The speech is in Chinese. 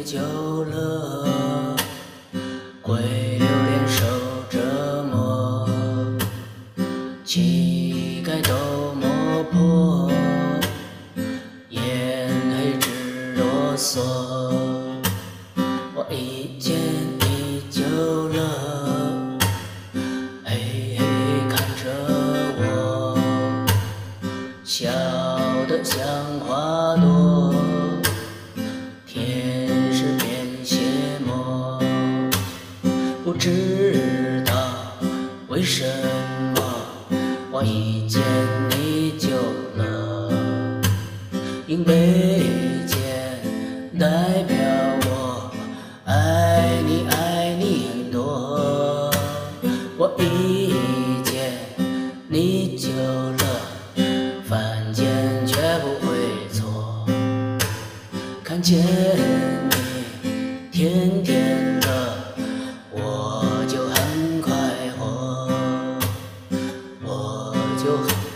就了，归流连受折磨，膝盖都磨破，眼黑直啰嗦。我一见你就了，嘿嘿看着我，笑得像花朵，天使变邪魔。不知道为什么我一见你就了，因为见代表我爱你很多。我一见你就了，犯贱却不会错。看见你甜甜的，我就很快活，我就很